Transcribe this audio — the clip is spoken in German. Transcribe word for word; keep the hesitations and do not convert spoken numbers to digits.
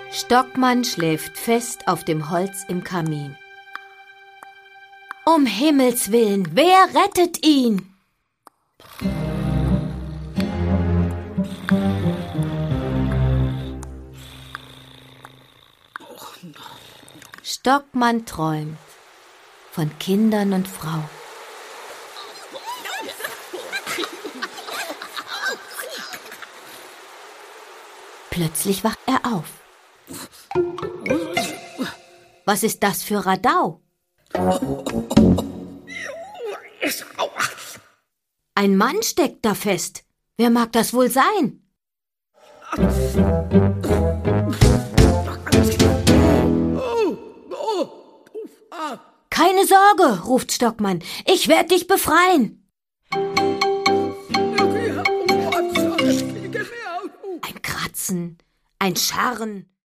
Stockmann schläft fest auf dem Holz im Kamin. Um Himmels willen, wer rettet ihn? Stockmann träumt von Kindern und Frau. Plötzlich wacht er auf. Was ist das für Radau? Ein Mann steckt da fest. Wer mag das wohl sein? Keine Sorge, ruft Stockmann. Ich werde dich befreien. Ein Kratzen, ein Scharren.